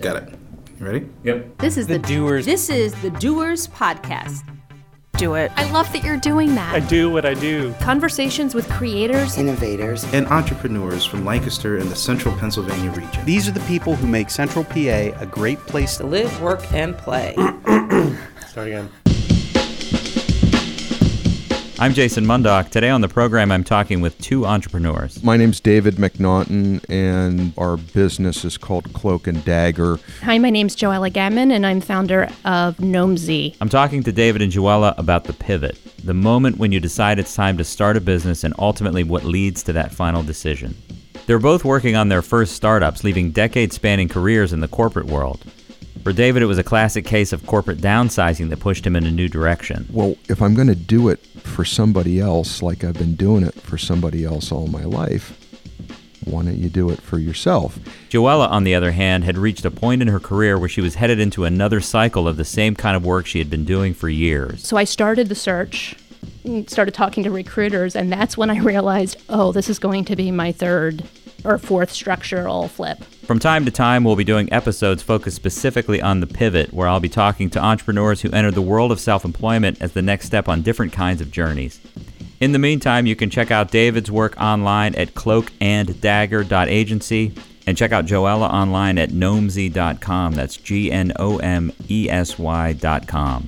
Got it. You ready? Yep. This is The Doers. This is the Doers Podcast. Do it. I love that you're doing that. I do what I do. Conversations with creators, innovators, And entrepreneurs from Lancaster and the central Pennsylvania region. These are the people who make Central PA a great place to live, work, and play. Start again. I'm Jason Mundock. Today on the program, I'm talking with two entrepreneurs. My name's David McNaughton, and our business is called Cloak and Dagger. Hi, my name's Joella Gammon, and I'm founder of Gnomesy. I'm talking to David and Joella about the pivot, the moment when you decide it's time to start a business and ultimately what leads to that final decision. They're both working on their first startups, leaving decade-spanning careers in the corporate world. For David, it was a classic case of corporate downsizing that pushed him in a new direction. Well, if I'm going to do it for somebody else, like I've been doing it for somebody else all my life, why don't you do it for yourself? Joella, on the other hand, had reached a point in her career where she was headed into another cycle of the same kind of work she had been doing for years. So I started the search, started talking to recruiters, and that's when I realized, this is going to be my third or fourth structural flip. From time to time, we'll be doing episodes focused specifically on the pivot, where I'll be talking to entrepreneurs who entered the world of self-employment as the next step on different kinds of journeys. In the meantime, you can check out David's work online at cloakanddagger.agency and check out Joella online at gnomesy.com. That's GNOMESY.com.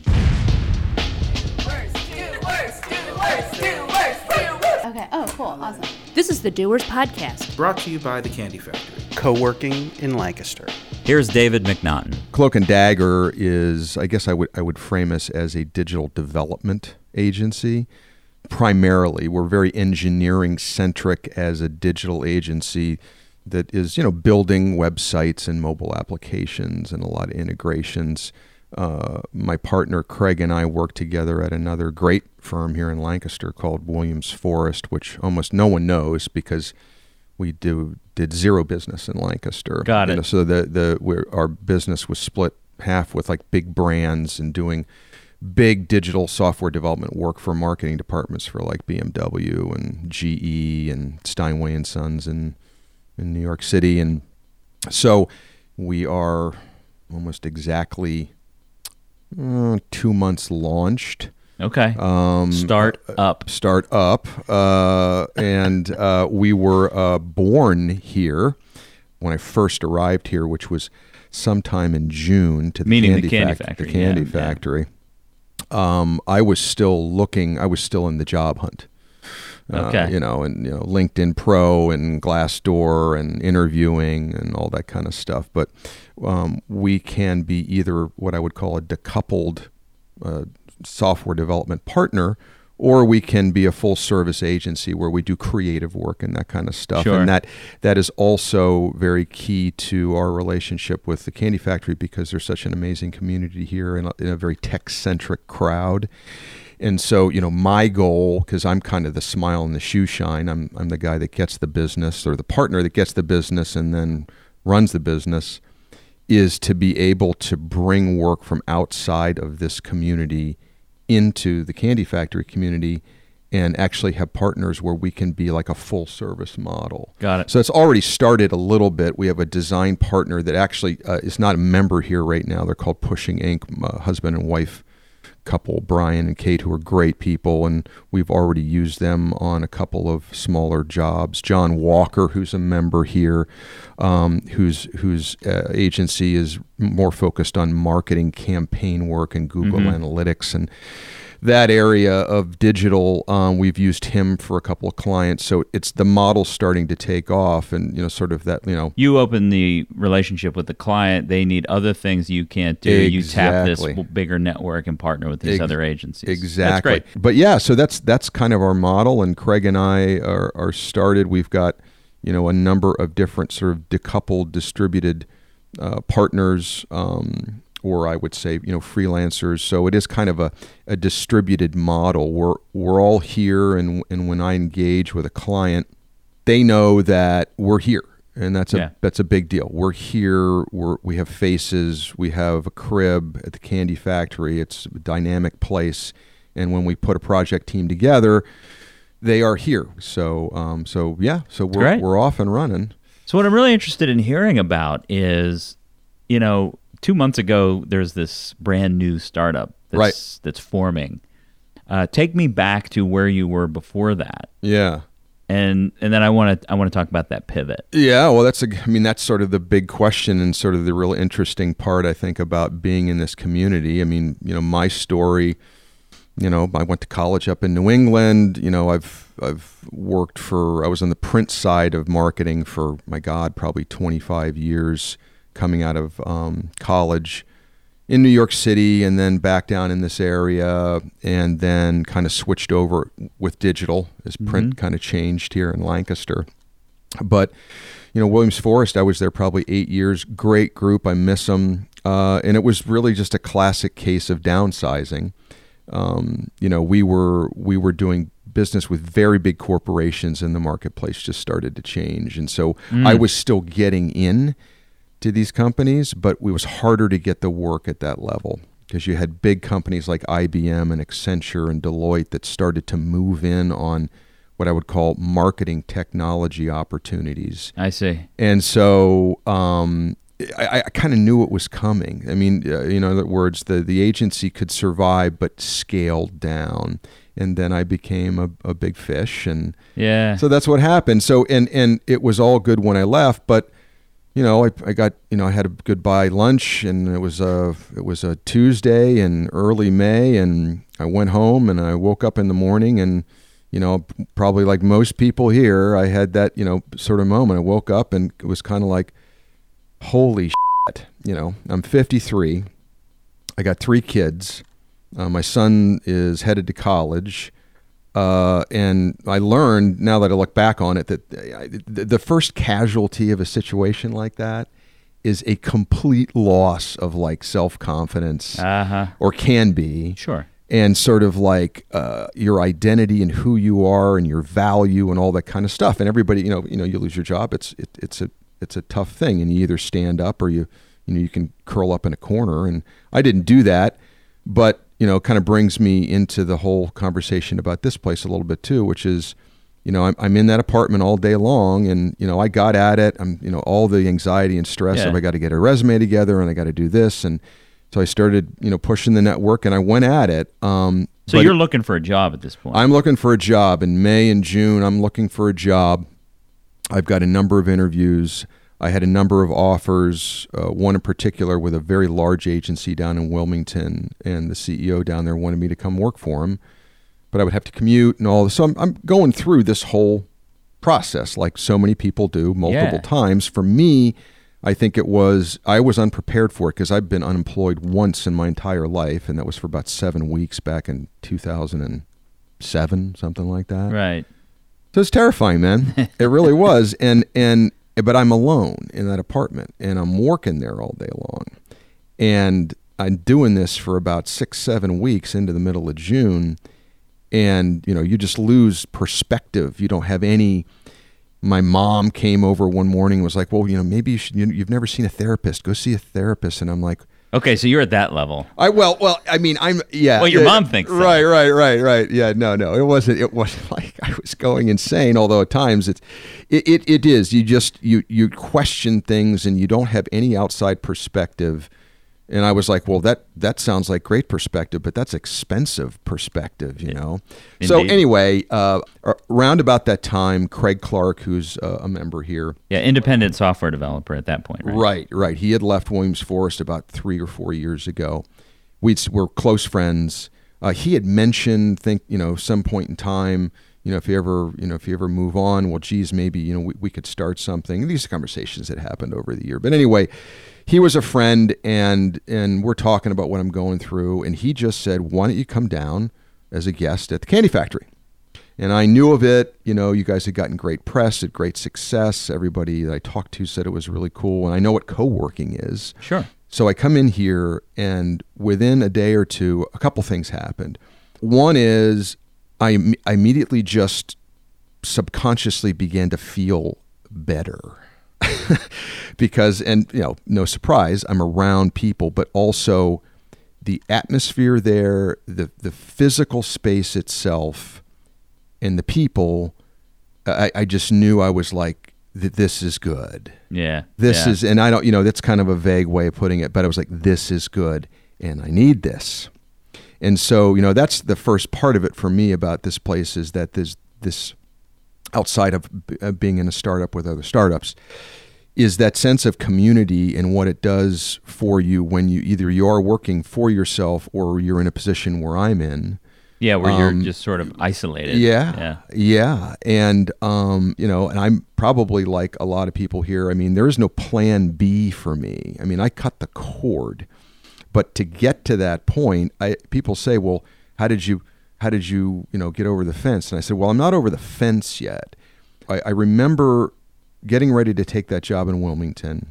Okay. Oh, cool. Awesome. This is the Doers Podcast. Brought to you by the Candy Factory. Co-working in Lancaster. Here's David McNaughton. Cloak and Dagger is, I guess I would frame us as a digital development agency. Primarily, we're very engineering-centric as a digital agency that is, building websites and mobile applications and a lot of integrations. My partner Craig and I work together at another great firm here in Lancaster called Williams Forrest, which almost no one knows because we did zero business in Lancaster. Got it. So our business was split half with like big brands and doing big digital software development work for marketing departments for like BMW and GE and Steinway and Sons in New York City. And so we are almost exactly 2 months launched. Okay. Start up. And we were born here when I first arrived here, which was sometime in June to the Candy Factory. The Candy Factory. I was still in the job hunt. Okay. LinkedIn Pro and Glassdoor and interviewing and all that kind of stuff. But we can be either what I would call a decoupled software development partner, or we can be a full service agency where we do creative work and that kind of stuff. Sure. And that is also very key to our relationship with the Candy Factory because there's such an amazing community here and a very tech-centric crowd. And so, my goal, because I'm kind of the smile and the shoe shine, I'm the guy that gets the business or the partner that gets the business and then runs the business, is to be able to bring work from outside of this community into the Candy Factory community and actually have partners where we can be like a full service model. Got it. So it's already started a little bit. We have a design partner that actually is not a member here right now. They're called Pushing Inc., husband and wife couple, Brian and Kate, who are great people, and we've already used them on a couple of smaller jobs. John Walker, who's a member here, whose agency is more focused on marketing campaign work and Google Analytics and that area of digital. We've used him for a couple of clients, so it's the model starting to take off, and sort of that. You open the relationship with the client; they need other things you can't do. Exactly. You tap this bigger network and partner with these other agencies. Exactly. That's great. But yeah, so that's kind of our model, and Craig and I are started. We've got a number of different sort of decoupled, distributed partners. Or I would say, freelancers. So it is kind of a distributed model. We're all here, and when I engage with a client, they know that we're here, and that's a big deal. We're here. We have faces. We have a crib at the Candy Factory. It's a dynamic place, and when we put a project team together, they are here. So we're off and running. So what I'm really interested in hearing about is 2 months ago, there's this brand new startup that's forming. Take me back to where you were before that. Yeah. And then I want to talk about that pivot. Yeah, well, that's sort of the big question and sort of the real interesting part, I think, about being in this community. I mean, my story, I went to college up in New England. I've worked I was on the print side of marketing for, my God, probably 25 years coming out of college in New York City, and then back down in this area, and then kind of switched over with digital as print kind of changed here in Lancaster. But, Williams Forest, I was there probably 8 years. Great group. I miss them. And it was really just a classic case of downsizing. We were doing business with very big corporations, and the marketplace just started to change. And so I was still getting in to these companies, but it was harder to get the work at that level because you had big companies like IBM and Accenture and Deloitte that started to move in on what I would call marketing technology opportunities. I see. And so I kind of knew it was coming. I mean, in other words, the agency could survive but scaled down. And then I became a big fish, and so that's what happened. So and it was all good when I left, but I got, I had a goodbye lunch, and it was a Tuesday in early May, and I went home and I woke up in the morning, and, probably like most people here, I had that, sort of moment. I woke up and it was kind of like, holy shit, I'm 53. I got 3 kids. My son is headed to college. And I learned, now that I look back on it, that the first casualty of a situation like that is a complete loss of like self-confidence, or can be. Sure. And sort of like your identity and who you are and your value and all that kind of stuff. And everybody, you lose your job. It's a tough thing, and you either stand up or you can curl up in a corner. And I didn't do that, but kind of brings me into the whole conversation about this place a little bit too, which is, I'm in that apartment all day long, and, I got at it. I'm, all the anxiety and stress of I got to get a resume together, and I got to do this. And so I started, pushing the network, and I went at it. So you're looking for a job at this point? I'm looking for a job in May and June. I'm looking for a job. I've got a number of interviews. I had a number of offers, one in particular with a very large agency down in Wilmington, and the CEO down there wanted me to come work for him, but I would have to commute and all this. So I'm going through this whole process like so many people do multiple times. For me, I think I was unprepared for it because I've been unemployed once in my entire life, and that was for about 7 weeks back in 2007, something like that. Right. So it's terrifying, man. It really was. But I'm alone in that apartment, and I'm working there all day long. And I'm doing this for about 6-7 weeks into the middle of June. And, you just lose perspective. You don't have any. My mom came over one morning and was like, well, maybe you've never seen a therapist. Go see a therapist. And I'm like, okay, so you're at that level. Well, I mean, Well, your mom thinks so. Right. Yeah, no, it wasn't like I was going insane. Although at times it is. You question things, and you don't have any outside perspective. And I was like, well, that sounds like great perspective, but that's expensive perspective, Indeed. So anyway, around about that time, Craig Clark, who's a member here. Yeah, independent software developer at that point, right? Right. He had left Williams Forest about 3 or 4 years ago. We're close friends. He had mentioned, some point in time, if you ever move on, well, geez, maybe, we could start something. These conversations had happened over the year. But anyway, he was a friend, and we're talking about what I'm going through, and he just said, why don't you come down as a guest at the Candy Factory? And I knew of it. You guys had gotten great press, had great success. Everybody that I talked to said it was really cool, and I know what co-working is. Sure. So I come in here, and within a day or two, a couple things happened. One is I immediately just subconsciously began to feel better. Because, no surprise, I'm around people, but also the atmosphere there, the physical space itself, and the people, I just knew I was like this is good. Yeah. This yeah. is, and I don't, that's kind of a vague way of putting it, but I was like, this is good, and I need this. And so, that's the first part of it for me about this place, is that there's this, outside of being in a startup with other startups, is that sense of community and what it does for you when you are working for yourself or you're in a position where I'm in. Yeah, where you're just sort of isolated. Yeah. And, and I'm probably like a lot of people here. I mean, there is no plan B for me. I mean, I cut the cord. But to get to that point, people say, well, how did you get over the fence? And I said, well, I'm not over the fence yet. I remember getting ready to take that job in Wilmington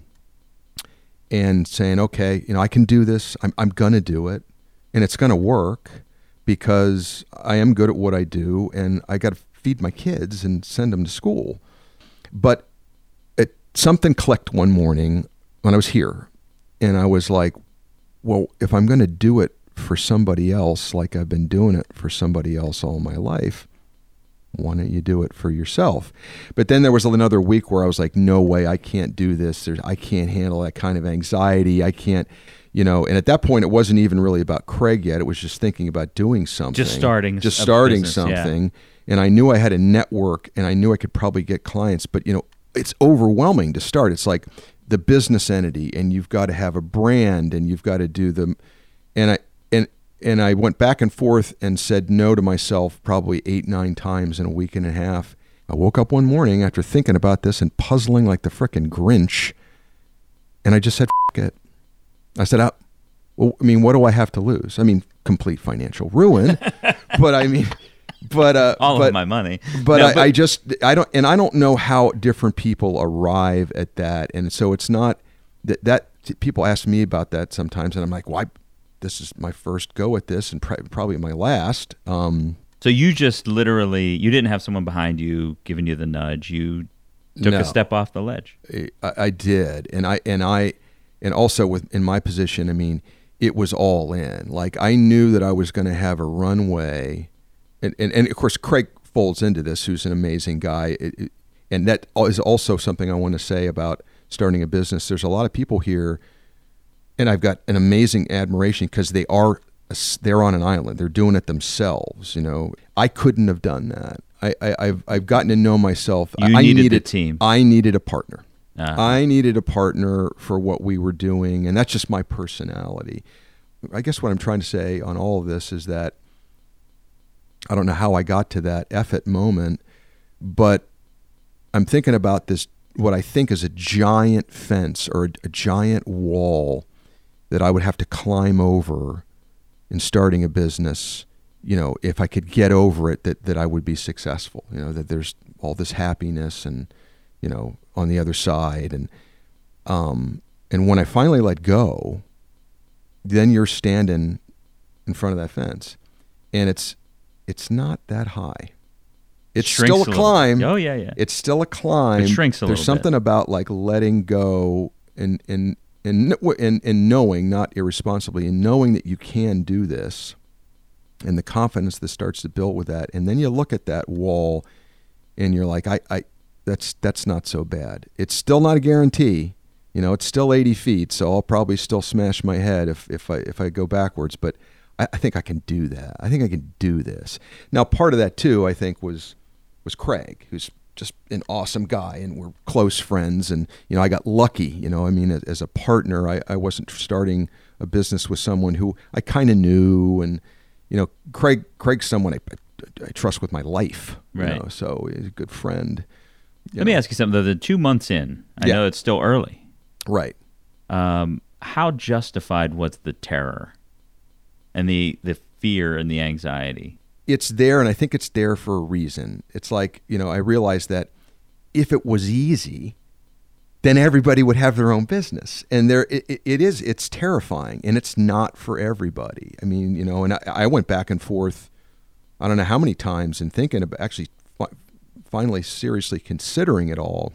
and saying, okay, I can do this. I'm going to do it, and it's going to work, because I am good at what I do, and I got to feed my kids and send them to school. But something clicked one morning when I was here, and I was like, well, if I'm going to do it for somebody else, like I've been doing it for somebody else all my life, why don't you do it for yourself? But then there was another week where I was like, no way, I can't do this. I can't handle that kind of anxiety. I can't, and at that point, it wasn't even really about Craig yet. It was just thinking about doing something. Just starting business, something. Yeah. And I knew I had a network, and I knew I could probably get clients, but it's overwhelming to start. It's like the business entity, and you've got to have a brand, and you've got to do the, and I went back and forth and said no to myself probably 8-9 times in a week and a half. I woke up one morning after thinking about this and puzzling like the frickin' Grinch, and I just said, F it. I said, what do I have to lose? I mean, complete financial ruin, but all of my money. But I don't know how different people arrive at that. And so it's not that people ask me about that sometimes, and I'm like, why? This is my first go at this, and probably my last. So you just literally, you didn't have someone behind you giving you the nudge. You took a step off the ledge. I did. And also in my position, I mean, it was all in. Like, I knew that I was going to have a runway, and of course Craig folds into this, who's an amazing guy. And that is also something I want to say about starting a business. There's a lot of people here, and I've got an amazing admiration, because they're on an island. They're doing it themselves. I couldn't have done that. I've gotten to know myself. I needed a team. I needed a partner. Uh-huh. I needed a partner for what we were doing, and that's just my personality. I guess what I'm trying to say on all of this is that I don't know how I got to that F-it moment, but I'm thinking about this, what I think is a giant fence or a giant wall that I would have to climb over in starting a business. If I could get over it, that I would be successful. That there's all this happiness and, on the other side. And when I finally let go, then you're standing in front of that fence, and it's not that high. It's still a climb. Oh yeah. It's still a climb. It shrinks a little bit. There's something about like letting go and knowing, not irresponsibly, and knowing that you can do this, and the confidence that starts to build with that. And then you look at that wall, and you're like, that's not so bad. It's still not a guarantee. It's still 80 feet, so I'll probably still smash my head if I go backwards. But I think I can do that. I think I can do this. Now, part of that too, I think, was Craig, who's just an awesome guy, and we're close friends. And I got lucky. As a partner, I wasn't starting a business with someone who I kind of knew, and Craig's someone I trust with my life. Right. So he's a good friend. Let me ask you something, though. The 2 months in, I know it's still early. Right. How justified was the terror and the fear and the anxiety? It's there, and I think it's there for a reason. It's like, I realized that if it was easy, then everybody would have their own business. And it's terrifying, and it's not for everybody. I mean, and I went back and forth, I don't know how many times, in thinking about actually finally seriously considering it all.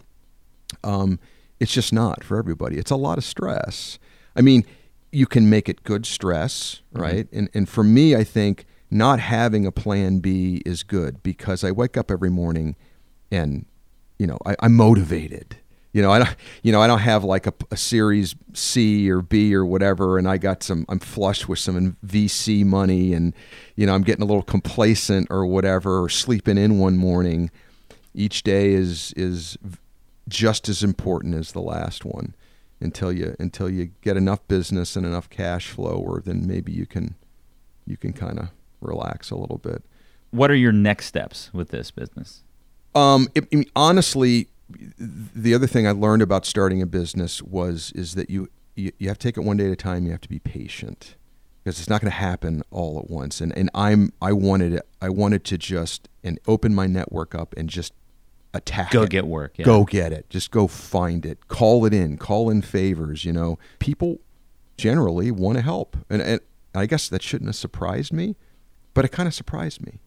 It's just not for everybody. It's a lot of stress. I mean, you can make it good stress, right? Mm-hmm. And for me, I think not having a plan B is good, because I wake up every morning and I'm motivated. I don't have like a Series C or B or whatever, and I'm flush with some VC money, and I'm getting a little complacent or whatever, or sleeping in one morning. Each day is just as important as the last one, until you get enough business and enough cash flow, where then maybe you can kind of relax a little bit. What are your next steps with this business? Honestly, the other thing I learned about starting a business is that you have to take it one day at a time. You have to be patient, because it's not going to happen all at once. And I wanted to just open my network up and just attack Go it. get work. Yeah. Go get it. Just go find it. Call in favors. People generally want to help, and I guess that shouldn't have surprised me, but it kind of surprised me.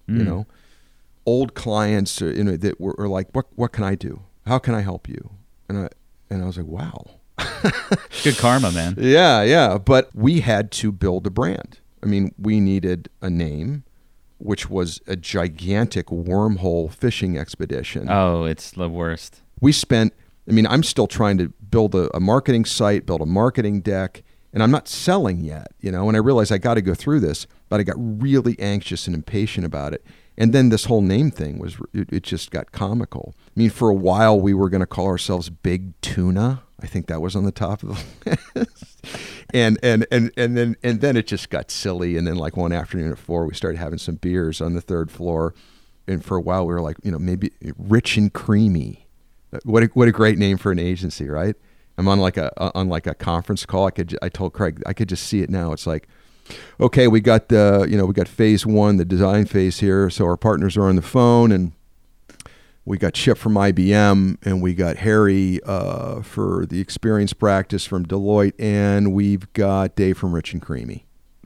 Old clients, that were like, "What can I do? How can I help you?" And I was like, "Wow." Good karma, man. Yeah. But we had to build a brand. I mean, we needed a name, which was a gigantic wormhole fishing expedition. Oh, it's the worst. I'm still trying to build a marketing site, build a marketing deck, and I'm not selling yet, and I realized I got to go through this, but I got really anxious and impatient about it. And then this whole name thing it just got comical. I mean, for a while we were going to call ourselves Big Tuna. I think that was on the top of the list. and then it just got silly. And then like one afternoon at 4, we started having some beers on the 3rd floor. And for a while we were like, maybe Rich and Creamy. What a great name for an agency, right? I'm on like a conference call. I told Craig, I could just see it now. It's like, okay, we got we got phase 1, the design phase here. So our partners are on the phone, and we got Chip from IBM, and we got Harry for the experience practice from Deloitte, and we've got Dave from Rich and Creamy.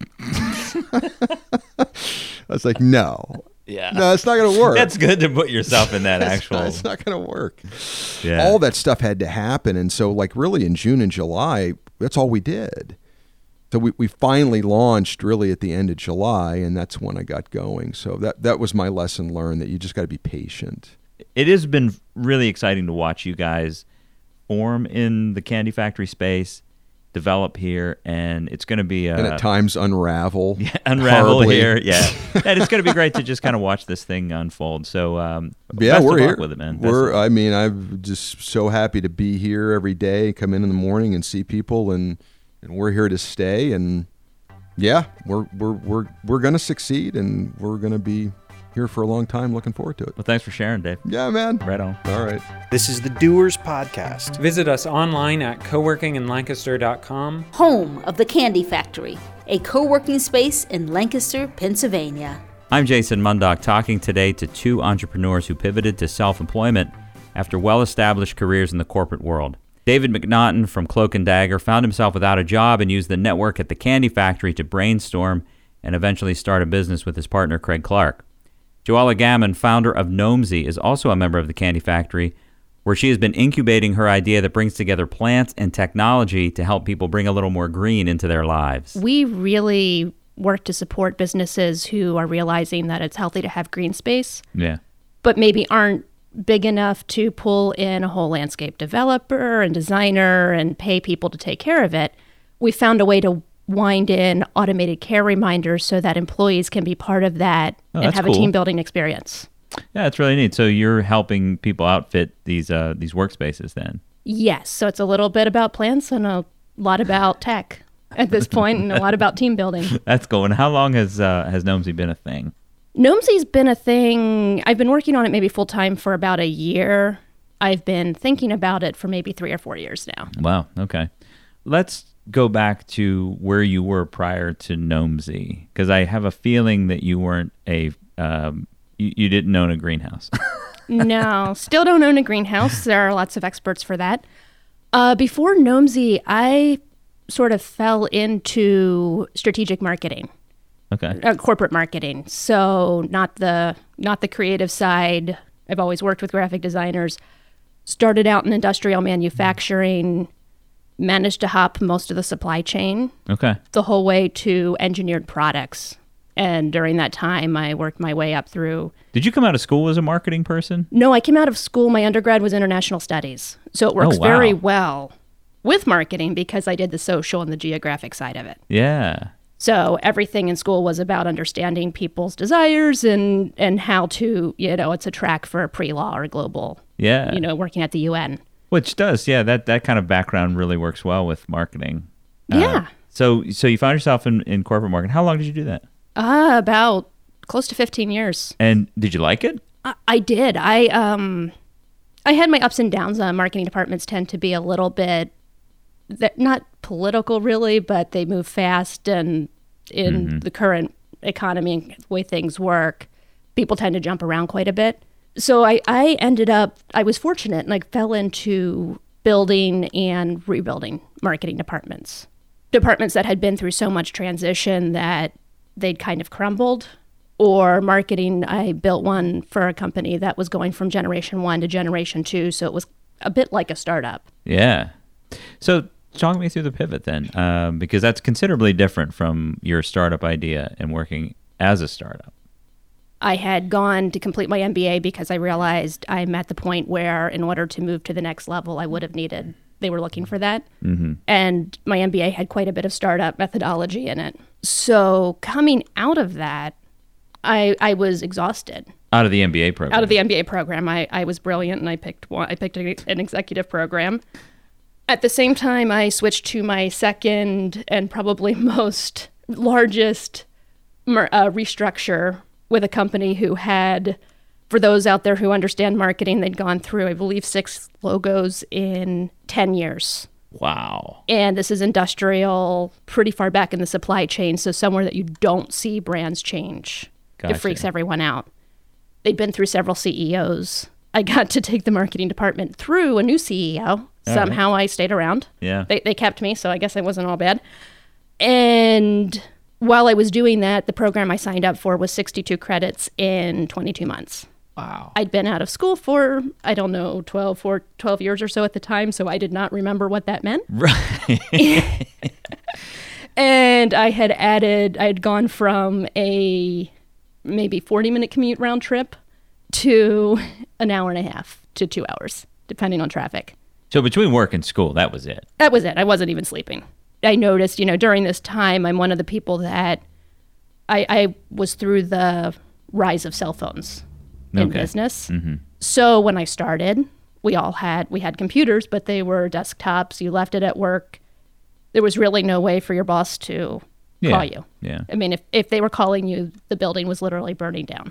I was like, no, it's not going to work. That's good to put yourself in that actual. It's not going to work. Yeah. All that stuff had to happen, and so like really in June and July, that's all we did. So we finally launched really at the end of July, and that's when I got going. So that was my lesson learned, that you just got to be patient. It has been really exciting to watch you guys form in the candy factory space, develop here, and it's going to be and at times unravel. Yeah, unravel horribly. here. Yeah, and it's going to be great to just kind of watch this thing unfold. So yeah, best we're of here luck with it, man. I'm just so happy to be here every day. Come in the morning and see people, and we're here to stay. And yeah, we're going to succeed, and we're going to be here for a long time. Looking forward to it. Well, thanks for sharing, Dave. Yeah, man. Right on. All right. This is the Doers Podcast. Visit us online at coworkinginlancaster.com. Home of the Candy Factory, a co-working space in Lancaster, Pennsylvania. I'm Jason Mundock, talking today to 2 entrepreneurs who pivoted to self-employment after well-established careers in the corporate world. David McNaughton from Cloak & Dagger found himself without a job and used the network at the Candy Factory to brainstorm and eventually start a business with his partner, Craig Clark. Joella Gammon, founder of Gnomesy, is also a member of the Candy Factory, where she has been incubating her idea that brings together plants and technology to help people bring a little more green into their lives. We really work to support businesses who are realizing that it's healthy to have green space, Yeah. but maybe aren't big enough to pull in a whole landscape developer and designer and pay people to take care of it. We found a way to wind in automated care reminders so that employees can be part of that and that's have cool. a team building experience. Yeah, it's really neat. So you're helping people outfit these workspaces then? Yes, so it's a little bit about plants and a lot about tech at this point, and a lot about team building. That's cool. And how long has Gnomesy been a thing? Gnomesy's been a thing. I've been working on it maybe full time for about a year. I've been thinking about it for maybe 3 or 4 years now. Wow. Okay. Let's go back to where you were prior to Gnomesy, because I have a feeling that you weren't you didn't own a greenhouse. No, still don't own a greenhouse. There are lots of experts for that. Before Gnomesy, I sort of fell into strategic marketing. Okay. Corporate marketing. So not the creative side. I've always worked with graphic designers. Started out in industrial manufacturing, managed to hop most of the supply chain. Okay. The whole way to engineered products. And during that time, I worked my way up through. Did you come out of school as a marketing person? No, I came out of school. My undergrad was international studies. So it works very well with marketing because I did the social and the geographic side of it. Yeah. So everything in school was about understanding people's desires and how to, it's a track for a pre-law or global, working at the UN. Which does, yeah, that kind of background really works well with marketing. Yeah. So you found yourself in corporate marketing. How long did you do that? About close to 15 years. And did you like it? I did. I had my ups and downs. Marketing departments tend to be a little bit, not political really, but they move fast, and in the current economy and the way things work, people tend to jump around quite a bit. So I was fortunate, and I fell into building and rebuilding marketing departments that had been through so much transition that they'd kind of crumbled. Or marketing, I built one for a company that was going from generation 1 to generation 2, so it was a bit like a startup. Yeah. So talk me through the pivot then, because that's considerably different from your startup idea and working as a startup. I had gone to complete my MBA because I realized I'm at the point where in order to move to the next level, I would have needed, they were looking for that. Mm-hmm. And my MBA had quite a bit of startup methodology in it. So coming out of that, I was exhausted. Out of the MBA program? Out of the MBA program. I was brilliant, and I picked an executive program. At the same time, I switched to my second and probably most largest restructure with a company who had, for those out there who understand marketing, they'd gone through, I believe, 6 logos in 10 years. Wow. And this is industrial, pretty far back in the supply chain, so somewhere that you don't see brands change. Gotcha. It freaks everyone out. They'd been through several CEOs. I got to take the marketing department through a new CEO. Somehow I stayed around. Yeah. They kept me, so I guess I wasn't all bad. And while I was doing that, the program I signed up for was 62 credits in 22 months. Wow. I'd been out of school for, 12 years or so at the time, so I did not remember what that meant. Right. And I had gone from a maybe 40-minute commute round trip to an hour and a half to 2 hours, depending on traffic. So between work and school, that was it? That was it. I wasn't even sleeping. I noticed, during this time, I'm one of the people that I was through the rise of cell phones in business. Mm-hmm. So when I started, we had computers, but they were desktops. You left it at work. There was really no way for your boss to call you. Yeah. I mean, if they were calling you, the building was literally burning down.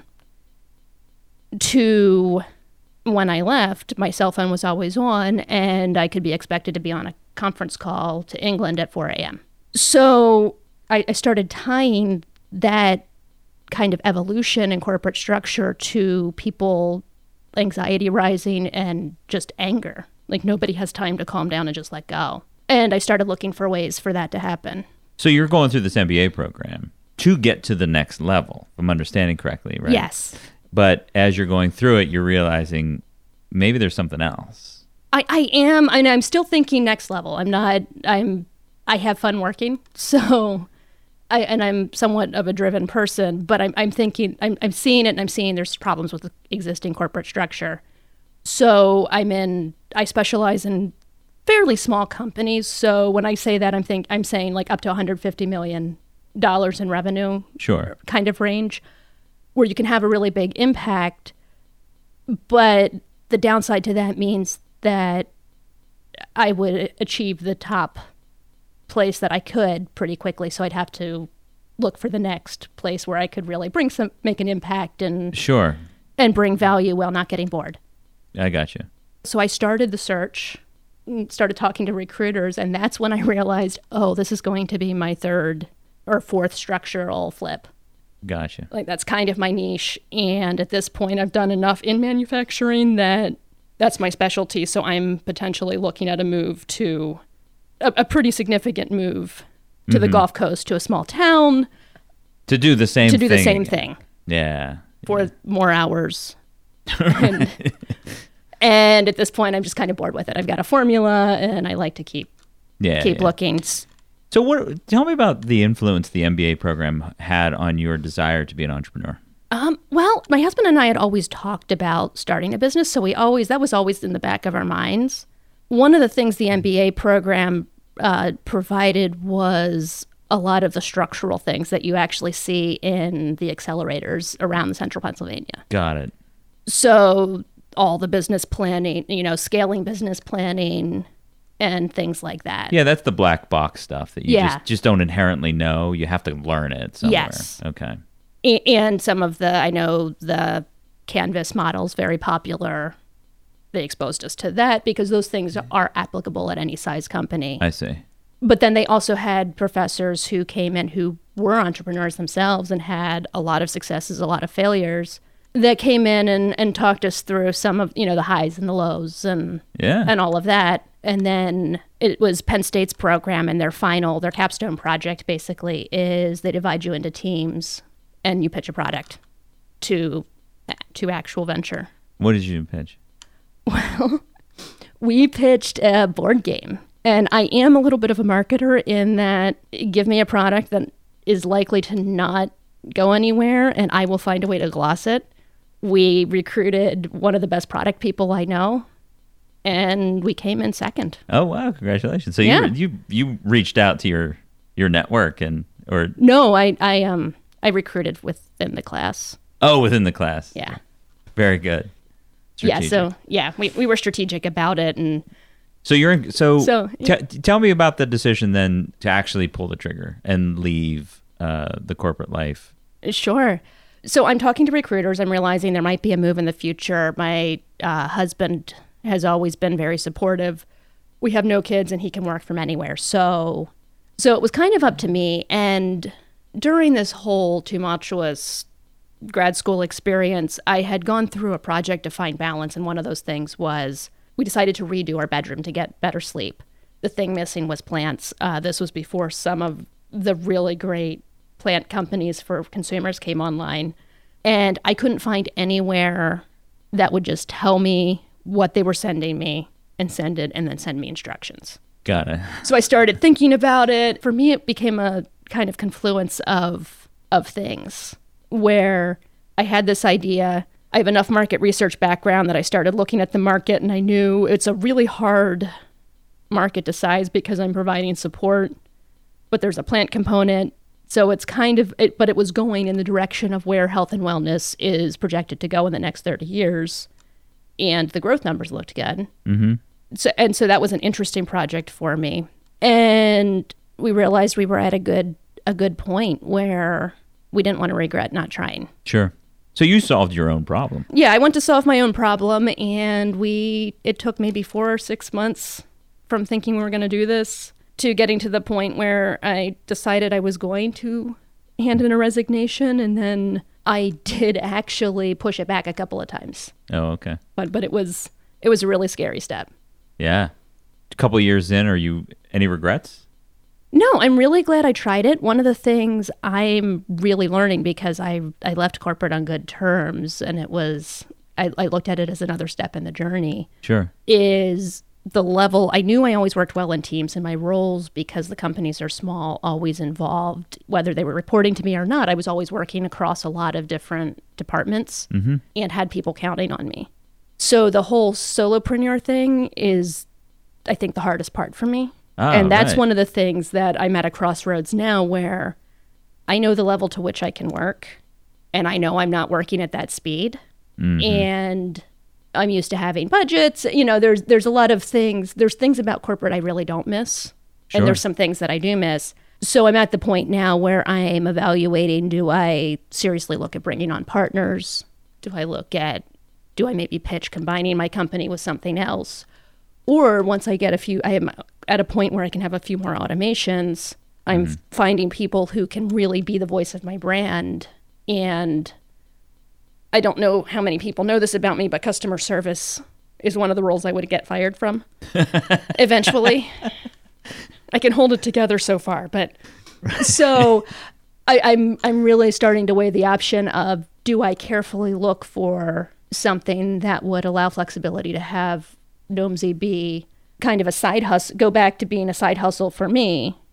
To when I left, my cell phone was always on, and I could be expected to be on a conference call to England at 4 a.m. So I started tying that kind of evolution in corporate structure to people, anxiety rising and just anger. Like nobody has time to calm down and just let go. And I started looking for ways for that to happen. So you're going through this MBA program to get to the next level, if I'm understanding correctly, right? Yes. But as you're going through it, you're realizing maybe there's something else. I am, and I'm still thinking next level. I have fun working, so I'm somewhat of a driven person, but I'm thinking, I'm seeing it, and I'm seeing there's problems with the existing corporate structure. So I specialize in fairly small companies. So when I say that, I'm saying like up to $150 million in revenue, sure, kind of range, where you can have a really big impact. But the downside to that means that I would achieve the top place that I could pretty quickly. So I'd have to look for the next place where I could really make an impact and sure, and bring value while not getting bored. I got you. So I started the search, started talking to recruiters, and that's when I realized, this is going to be my 3rd or 4th structural flip. Gotcha. Like that's kind of my niche. And at this point, I've done enough in manufacturing that's my specialty. So I'm potentially looking at a move to a pretty significant move to the Gulf Coast, to a small town. To do the same thing. Yeah. For more hours. And at this point, I'm just kind of bored with it. I've got a formula, and I like to keep looking. So tell me about the influence the MBA program had on your desire to be an entrepreneur. Well, my husband and I had always talked about starting a business, so that was always in the back of our minds. One of the things the MBA program provided was a lot of the structural things that you actually see in the accelerators around the central Pennsylvania. Got it. So all the business planning, scaling business planning and things like that. Yeah, that's the black box stuff that you just don't inherently know. You have to learn it somewhere. Yes. Okay. And some of I know the Canvas model's very popular. They exposed us to that because those things are applicable at any size company. I see. But then they also had professors who came in who were entrepreneurs themselves and had a lot of successes, a lot of failures, that came in and talked us through some of, the highs and the lows and all of that. And then it was Penn State's program, and their capstone project basically is they divide you into teams and you pitch a product to actual venture. What did you pitch? Well, we pitched a board game. And I am a little bit of a marketer in that give me a product that is likely to not go anywhere and I will find a way to gloss it. We recruited one of the best product people I know, and we came in second. Oh, wow. Congratulations. So you reached out to your network or No, I recruited within the class. Oh, within the class. Yeah. Very good. Strategic. We were strategic about it. And tell me about the decision then to actually pull the trigger and leave the corporate life. Sure. So I'm talking to recruiters. I'm realizing there might be a move in the future. My husband has always been very supportive. We have no kids and he can work from anywhere. So it was kind of up to me. And during this whole tumultuous grad school experience, I had gone through a project to find balance. And one of those things was we decided to redo our bedroom to get better sleep. The thing missing was plants. This was before some of the really great plant companies for consumers came online. And I couldn't find anywhere that would just tell me what they were sending me and send it and then send me instructions. Got it. So I started thinking about it. For me, it became a kind of confluence of things where I had this idea. I have enough market research background that I started looking at the market, and I knew it's a really hard market to size because I'm providing support, but there's a plant component. So it's kind of, but it was going in the direction of where health and wellness is projected to go in the next 30 years. And the growth numbers looked good. Mm-hmm. So that was an interesting project for me. And we realized we were at a good point where we didn't want to regret not trying. Sure. So you solved your own problem. Yeah, I went to solve my own problem, and it took maybe 4 or 6 months from thinking we were going to do this to getting to the point where I decided I was going to hand in a resignation, and then I did actually push it back a couple of times. Oh, okay. But it was a really scary step. Yeah. A couple of years in, any regrets? No, I'm really glad I tried it. One of the things I'm really learning, because I left corporate on good terms, and I looked at it as another step in the journey. Sure. Is the level. I knew I always worked well in teams, and my roles, because the companies are small, always involved, whether they were reporting to me or not, I was always working across a lot of different departments and had people counting on me. So the whole solopreneur thing is, I think, the hardest part for me. Oh, and that's right. one of the things that I'm at a crossroads now where I know the level to which I can work, and I know I'm not working at that speed. Mm-hmm. And I'm used to having budgets. There's a lot of things. There's things about corporate I really don't miss. Sure. And there's some things that I do miss. So I'm at the point now where I'm evaluating, do I seriously look at bringing on partners? Do I maybe pitch combining my company with something else? Or once I get I am at a point where I can have a few more automations, I'm finding people who can really be the voice of my brand. And I don't know how many people know this about me, but customer service is one of the roles I would get fired from eventually. I can hold it together so far, but so I'm really starting to weigh the option of, do I carefully look for something that would allow flexibility to have Gnomesy be kind of a side hustle, go back to being a side hustle for me,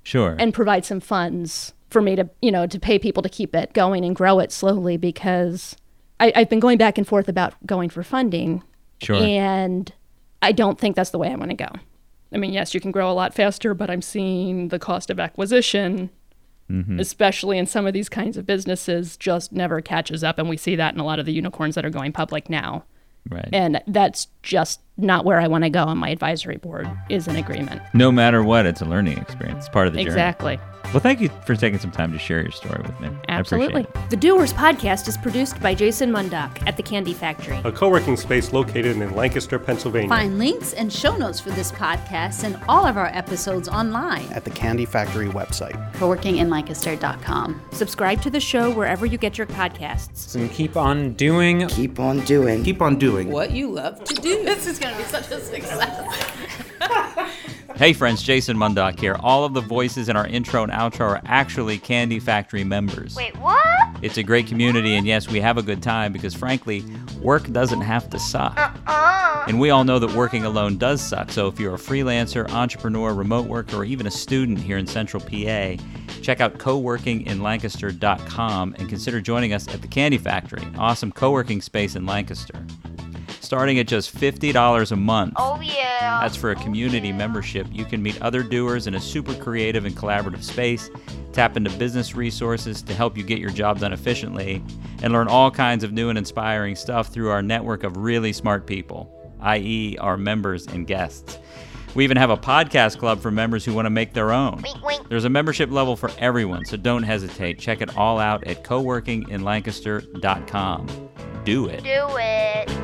Sure. and provide some funds for me to, to pay people to keep it going and grow it slowly, because I've been going back and forth about going for funding. Sure. And I don't think that's the way I want to go. I mean, yes, you can grow a lot faster, but I'm seeing the cost of acquisition, especially in some of these kinds of businesses, just never catches up. And we see that in a lot of the unicorns that are going public now. Right. And that's just not where I want to go, and my advisory board is in agreement. No matter what, it's a learning experience. It's part of the journey. Exactly. Well, thank you for taking some time to share your story with me. Absolutely. I appreciate it. The Doers podcast is produced by Jason Mundock at the Candy Factory. A co-working space located in Lancaster, Pennsylvania. Find links and show notes for this podcast and all of our episodes online. At the Candy Factory website. coworkinginlancaster.com. Subscribe to the show wherever you get your podcasts. And keep on doing. Keep on doing. What you love to do. This is going to be such a success. Hey friends, Jason Mundock here. All of the voices in our intro and outro are actually Candy Factory members. Wait, what? It's a great community, and yes, we have a good time because frankly, work doesn't have to suck. And we all know that working alone does suck, so if you're a freelancer, entrepreneur, remote worker, or even a student here in Central PA, check out coworkinginlancaster.com and consider joining us at the Candy Factory, awesome co-working space in Lancaster. Starting at just $50 a month. Oh, yeah. That's for a community membership. You can meet other doers in a super creative and collaborative space, tap into business resources to help you get your job done efficiently, and learn all kinds of new and inspiring stuff through our network of really smart people, i.e. our members and guests. We even have a podcast club for members who want to make their own. Wink, wink. There's a membership level for everyone, so don't hesitate. Check it all out at coworkinginlancaster.com. Do it. Do it.